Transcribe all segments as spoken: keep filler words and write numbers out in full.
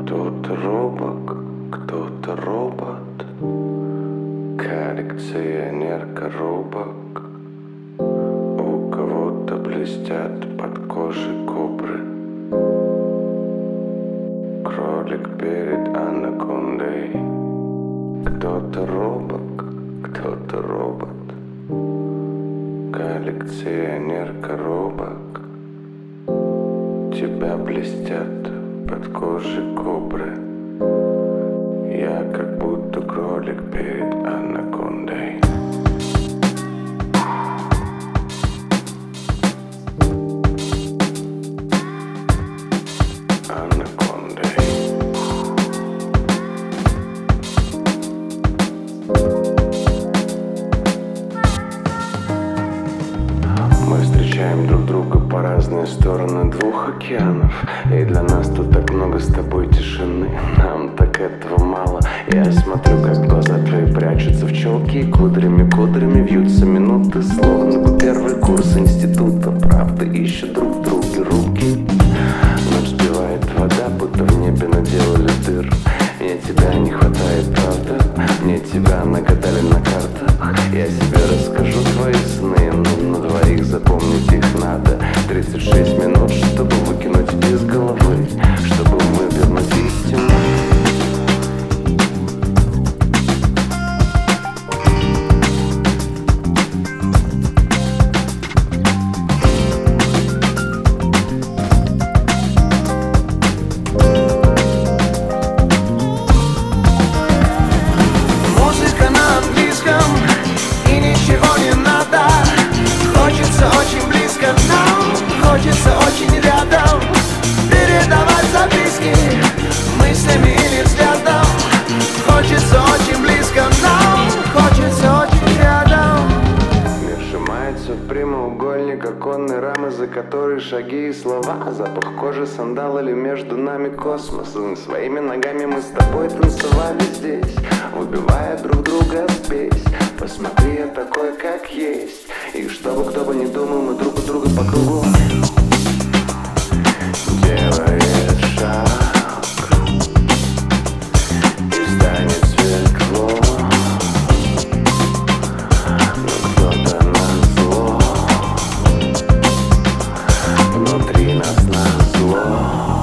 Кто-то робок, кто-то робот, коллекционер коробок. У кого-то блестят под кожей кобры. Кролик перед анакондой. Кто-то робок, кто-то робот, коллекционер коробок. Тебя блестят под кожей кобры. Я как будто кролик перед анакондой. Анакондой. Мы встречаем друг друга по разные стороны двух океанов. И для нас тут так много с тобой тишины. Нам так этого мало. Я смотрю, как глаза твои прячутся в челке, и кудрями, кудрями вьются минуты. Словно бы первый курс института. Правда, ищут друг в друге руки. Но взбивает вода, будто в небе наделали дыр. Мне тебя не хватает, правда? Мне тебя нагадали на картах. Я себе расскажу твои сны, но на двоих запомнить их надо. Тридцать шесть минут, чтобы выкинуть из головы, чтобы вывернуть истину. Музыка на английском, и ничего не надо. Хочется очень близко нам, хочется очень рядом. Передавать записки мыслями или взглядом. Хочется очень близко нам, хочется очень рядом. Мир сжимается в прямоугольник оконной рамы, за которой шаги и слова. Запах кожи, сандал или между нами космос. Своими ногами мы с тобой танцевали здесь, выбивая друг друга спесь. Посмотри, я такой, как есть. И чтобы кто бы ни думал, мы друг у друга по кругу. Делает шаг, и станет светло. Но кто-то назло, внутри нас назло.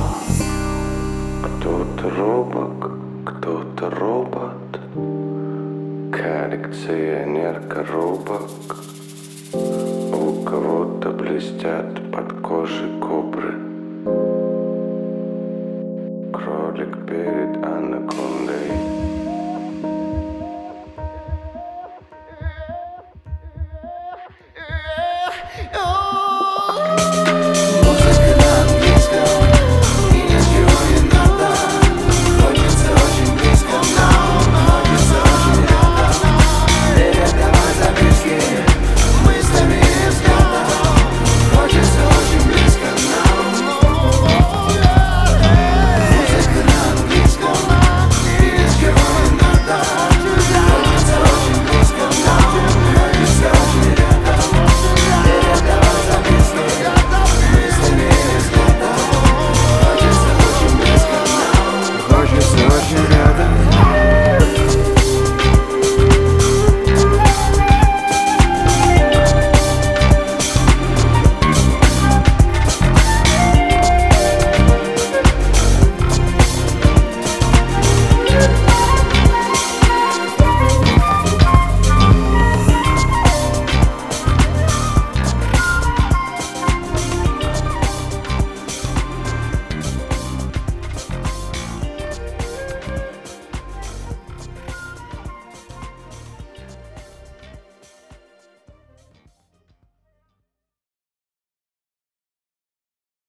Кто-то робок, кто-то робот, коллекционер коробок. У кого-то блестят под кожей кобры. Кролик перед анакондой.